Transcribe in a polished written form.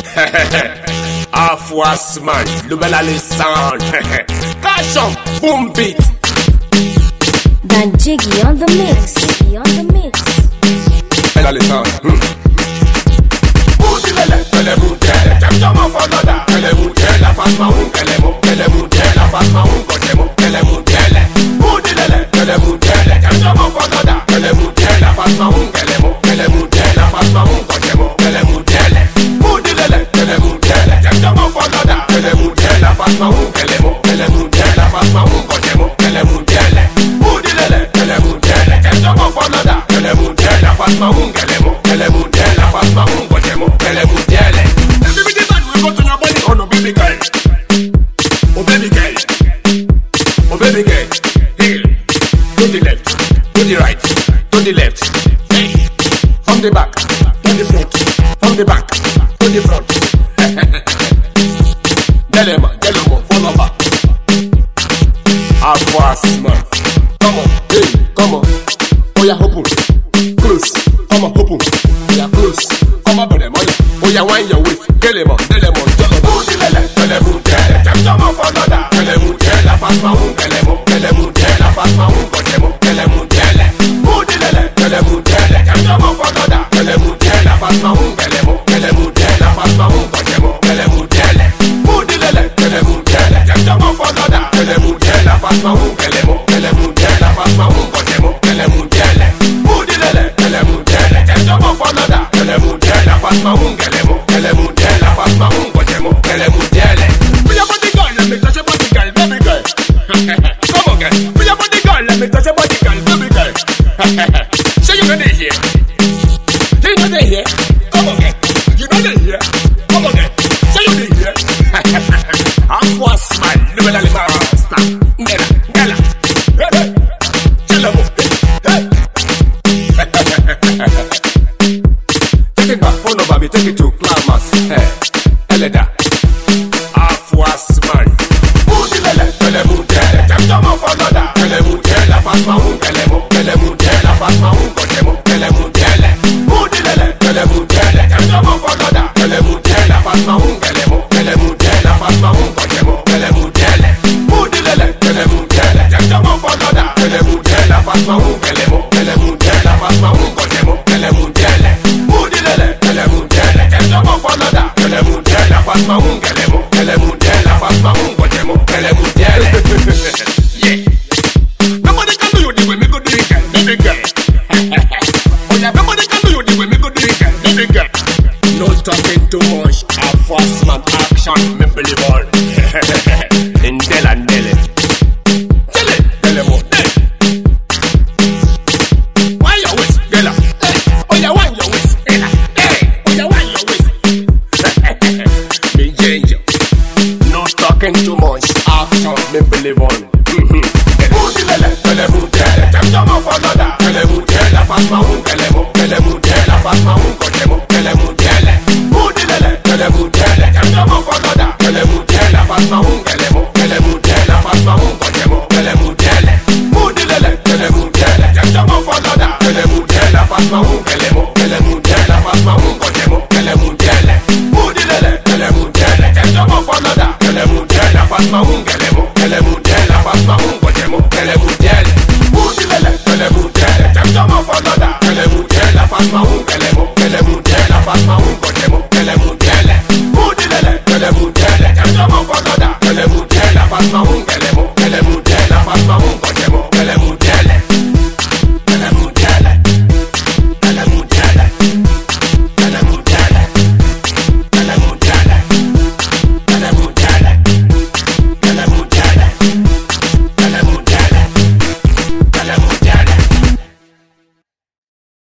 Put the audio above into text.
Afouasman, le bel Alessandre. Cachon, boom beat. Dan Jiggy on the mix. Jiggy on the mix. El Alessandre. Moudilele, kele moudele. Temtama fanada. Kele moudele, face maroun. Kele moudele, face maroun. Kele moudele. Moudilele, kele moudele. Temtama fanada. Kele moudele, face maroun. Kele moudele, face maroun. Kele moudele. Moudilele, kele moudele. Temtama fanada. Kele moudele, face maroun. Kele moudele, face maroun. Kele moudele. Moudilele, kele moudele. Temtama fanada. Kele moudele, face maroun. Kele moudele, face maroun. Kele moudele. Everybody bad, we go to your body. Oh no, baby girl. Oh baby girl. Oh baby girl. Here. To the left. To the right. To the left. Hey. From the back. To the front. From the back. To the front. Delema. Follow back. Afouasman. Come on. Hey. Come on. Oh yeah, open. Close. Come on, open. Yeah, close. Come on, brother. Oh yeah, wind your waist. Delema. Moudilele, kele moudele. Temtama fanada. Kele moudele, face maroun. Kele moudele, face maroun. Kele moudele. Moudilele, kele moudele. Temtama fanada. Kele moudele, face maroun. Kele moudele, face maroun. Kele moudele. Moudilele, kele moudele. Temtama fanada. Kele moudele, face maroun. Kele moudele, face maroun. Kele moudele. Moudilele, kele moudele. Temtama fanada. Kele moudele, face maroun. Kele moudele, face maroun. Kele moudele. Be your body girl, let me touch your body girl, baby girl. Come on girl. Be your body girl, let me touch your body girl, baby girl. So you know they here. You know they here. Come on girl. You know they here. Come on girl. So you they here. Afouasman, le bel Alessandre. Gala. Hey. Tell them. Hey. Take it back, follow baby, take it to climax. Hey. Eleda. Afouasman. Moudilele, kele moudele. Temtama fanada. Kele moudele, face maroun. Kele moudele, face maroun. Kele moudele. Moudilele, kele moudele. Temtama fanada. Kele moudele, face maroun. Kele moudele, face maroun. Kele moudele. Moudilele, kele moudele. Temtama fanada. Kele moudele, face maroun. Kele moudele, face maroun. Kele moudele. Moudilele, kele moudele. Temtama fanada. Kele moudele, face maroun. Kele moudele, face maroun. Kele moudele. Yeah. Nobody can do you the way me go do it, girl, baby girl. Oh yeah, nobody can do you the way me go do it, girl, baby girl. No talking too much. Afouasman action, me believe all. Indela. Tell mo. Wind your waist, girl. Hey. Oh yeah, wind your waist, girl. Hey. Oh yeah, wind your waist. Me change. No talking too much. Action, me believe all. Moudilele, kele moudele. Temtama fanada. Kele moudele, face maroun. Kele moudele, face maroun. Kele moudele. Moudilele, kele moudele. Temtama fanada. Kele moudele, face maroun. Kele moudele, face maroun. Kele moudele. Moudilele, kele moudele. Temtama fanada. Kele moudele, face maroun. Kele moudele, face maroun. Kele moudele. Moudilele, kele moudele. Temtama fanada. Kele moudele, face maroun. Kele moudele, face maroun. Kele moudele. Moudilele, kele moudele. Temtama fanada. Kele moudele, face maroun. Kele moudele, face maroun. Kele moudele. Moudilele, kele moudele. Temtama fanada. Kele moudele, face maroun.